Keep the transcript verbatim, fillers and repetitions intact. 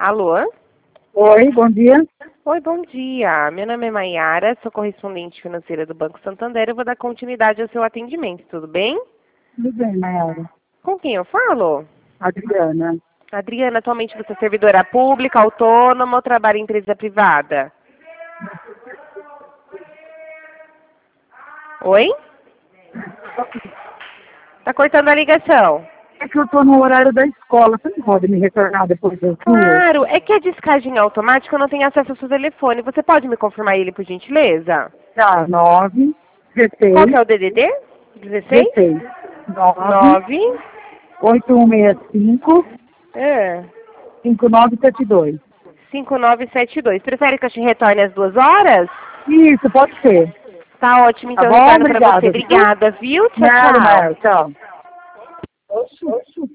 Alô? Oi, bom dia. Oi, bom dia. Meu nome é Maiara, sou correspondente financeira do Banco Santander. Eu vou dar continuidade ao seu atendimento, tudo bem? Tudo bem, Maiara. Com quem eu falo? Adriana. Adriana, atualmente você é servidora pública, autônoma ou trabalha em empresa privada? Oi? Tá cortando a ligação. É que eu tô no horário da escola. Você não pode me retornar depois das duas? Claro, é que a descagem automática eu não tenho acesso ao seu telefone. Você pode me confirmar ele, por gentileza? Tá, nove, Qual que é dezesseis, o D D D? dezesseis? dezesseis, nove, nove. oito um seis cinco, É. cinco nove sete dois. cinco nove sete dois. Prefere que eu te retorne às duas horas? Isso, pode ser. Tá ótimo, Tá então eu bom? retorno pra você. Obrigada. Obrigada, viu? Tchau, Nada, tchau. Maiara. Tchau. Oxi, oxi.